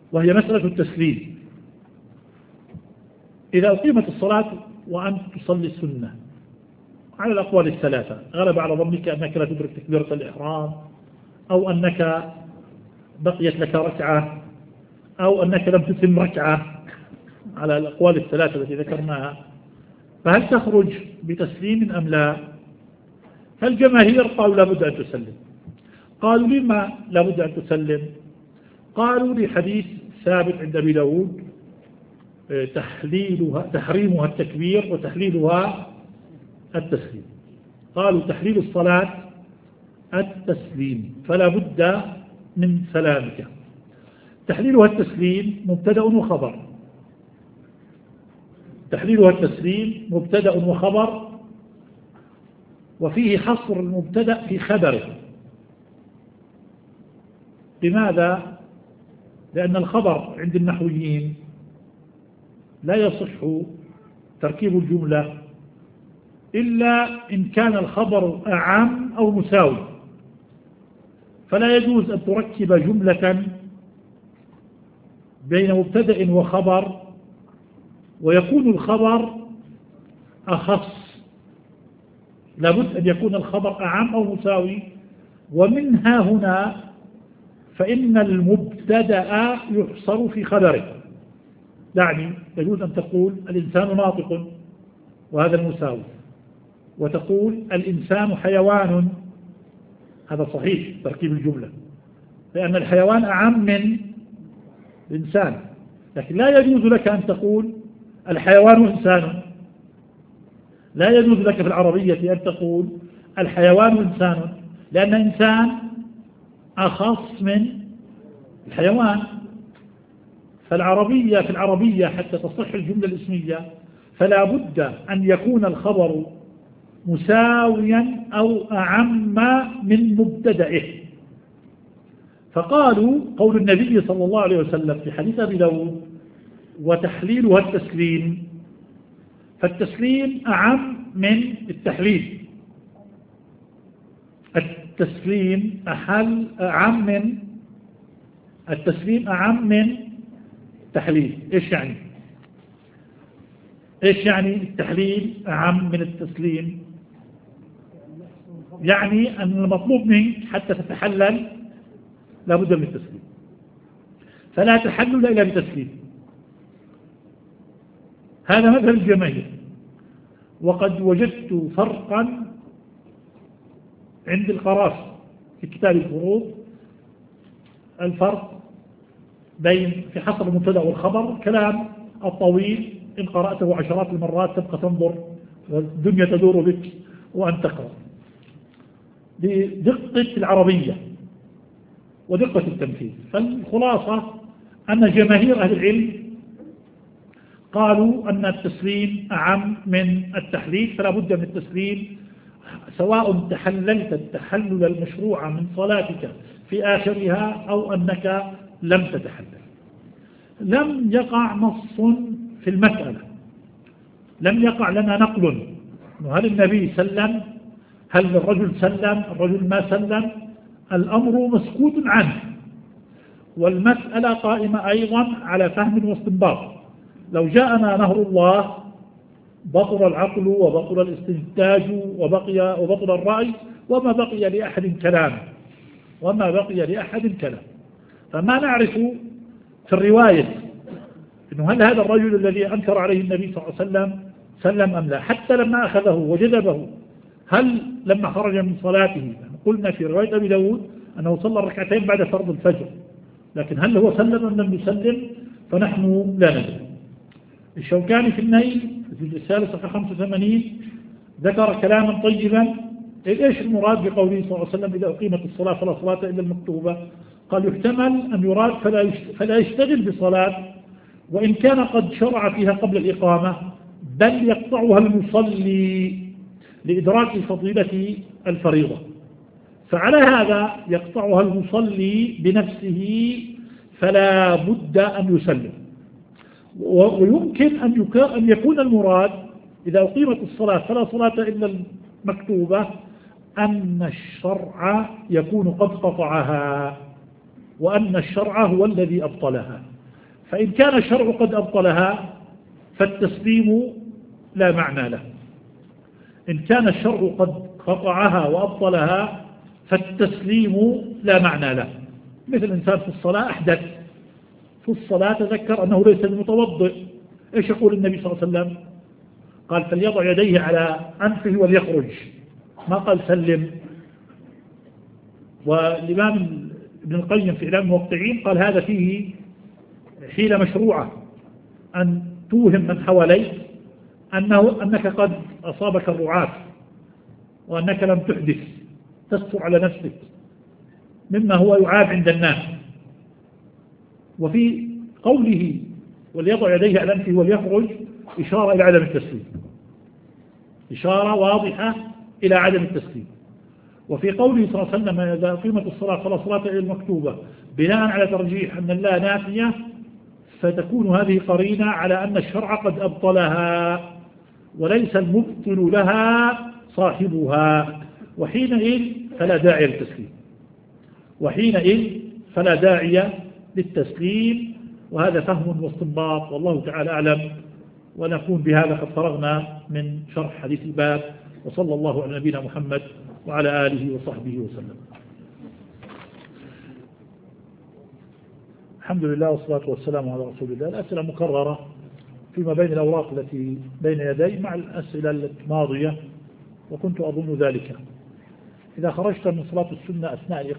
وهي مسألة التسليم. إذا أقيمت الصلاة وأنت تصلي السنة على الأقوال الثلاثة، غلب على ظنك أنك لا تدرك تكبيرة الإحرام، أو أنك بقيت لك ركعة، أو أنك لم تتم ركعة، على الأقوال الثلاثة التي ذكرناها، فهل تخرج بتسليم أم لا؟ فالجماهير قالوا لا بد أن تسلم. قالوا لما لا بد أن تسلم؟ قالوا لحديث ثابت عند أبي داود تحريمها التكبير وتحليلها التسليم. قالوا تحليل الصلاة التسليم، فلا بد من سلامك. تحليلها التسليم مبتدأ وخبر، تحليلها التسليم مبتدأ وخبر، وفيه حصر المبتدأ في خبره. لماذا؟ لأن الخبر عند النحويين لا يصح تركيب الجملة إلا إن كان الخبر أعم أو مساوي، فلا يجوز أن تركب جملة بين مبتدأ وخبر ويكون الخبر أخص، لابد أن يكون الخبر أعم أو مساوي. ومنها هنا فإن المبتدأ يحصر في خبره، يعني يجوز أن تقول الإنسان ناطق وهذا المساوي، وتقول الإنسان حيوان، هذا صحيح تركيب الجملة، لأن الحيوان أعم من الإنسان. لكن لا يجوز لك أن تقول الحيوان إنسان، لا يجوز لك في العربية أن تقول الحيوان إنسان، لأن إنسان أخص من الحيوان. فالعربية في العربية حتى تصح الجملة الاسمية فلا بد أن يكون الخبر مساويا أو أعم من مبتدئه. فقالوا قول النبي صلى الله عليه وسلم في حديث أبي داود وتحليلها التسليم، فالتسليم أعم من التحليل، التسليم أعم من التحليل. إيش يعني؟ إيش يعني التحليل أعم من التسليم؟ يعني أن المطلوب منك حتى تتحلل لابد من التسليم، فلا تحلل إلا بتسليم. هذا مثل الجماهير. وقد وجدت فرقا عند القرافي في كتاب الفروض، الفرق بين في حصر المبتدأ والخبر كلام الطويل إن قرأته عشرات المرات تبقى تنظر والدنيا تدور بك وأن تقرأ، بدقة العربية ودقة التنفيذ. فالخلاصة أن جماهير أهل العلم قالوا أن التسليم أعم من التحليل، فلا بد من التسليم سواء تحللت التحلل المشروع من صلاتك في آخرها أو أنك لم تتحلل. لم يقع نص في المسألة، لم يقع لنا نقل هل النبي سلم، هل الرجل سلم، الرجل ما سلم، الأمر مسكوت عنه، والمسألة قائمة أيضا على فهم واستنباط. لو جاءنا نهر الله بطل العقل وبطل الاستنتاج وبطل الرأي وما بقي لأحد كلام، فما نعرف في الرواية إنه هل هذا الرجل الذي أنكر عليه النبي صلى الله عليه وسلم سلم أم لا. حتى لما أخذه وجذبه، هل لما خرج من صلاته، قلنا في رواية أبي داود أنه صلى ركعتين بعد فرض الفجر، لكن هل هو سلم أم لم يسلم فنحن لا ندري. الشوكاني في النيل في الرسالة صفحة 85 ذكر كلاما طيبا. إيش المراد بقوله صلى الله عليه وسلم إذا أقيمت الصلاة فلا صلاة إلا المكتوبة؟ قال يحتمل أن يراد فلا يشتغل بصلاة وإن كان قد شرع فيها قبل الإقامة، بل يقطعها المصلي لإدراك فضيلة الفريضة، فعلى هذا يقطعها المصلي بنفسه فلا بد أن يسلم. ويمكن أن يكون المراد إذا أقيمت الصلاة فلا صلاة إلا المكتوبة أن الشرع يكون قد قطعها، وأن الشرع هو الذي أبطلها، فإن كان الشرع قد أبطلها فالتسليم لا معنى له. إن كان الشرع قد قطعها وأبطلها فالتسليم لا معنى له. مثل إنسان في الصلاة أحدث في الصلاة تذكر أنه ليس المتوضئ، إيش يقول النبي صلى الله عليه وسلم؟ قال فليضع يديه على أنفه وليخرج، ما قال سلم. والإمام ابن القيم في إعلام الموقعين قال هذا فيه حيلة مشروعة، أن توهم من حواليك أنك قد أصابك الرعاة وأنك لم تحدث، تستر على نفسك مما هو يعاب عند الناس. وفي قوله وليضع يديه على أنفه وليخرج إشارة إلى عدم التسليم، إشارة واضحة إلى عدم التسليم. وفي قوله صلى الله عليه وسلم إذا قيمت الصلاة فلا صلاة إلا المكتوبة بناء على ترجيح أن الله نافية، فتكون هذه قرينة على أن الشرع قد أبطلها وليس المبطل لها صاحبها، وحينئذ فلا داعي للتسليم، وحينئذ فلا داعي للتسليم. وهذا فهم واستنباط والله تعالى أعلم. ونكون بهذا قد فرغنا من شرح حديث الباب، وصلى الله على نبينا محمد وعلى آله وصحبه وسلم. الحمد لله والصلاة والسلام على رسول الله. الأسئلة مكررة فيما بين الأوراق التي بين يدي مع الأسئلة الماضية، وكنت أظن ذلك. إذا خرجت من صلاة السنة أثناء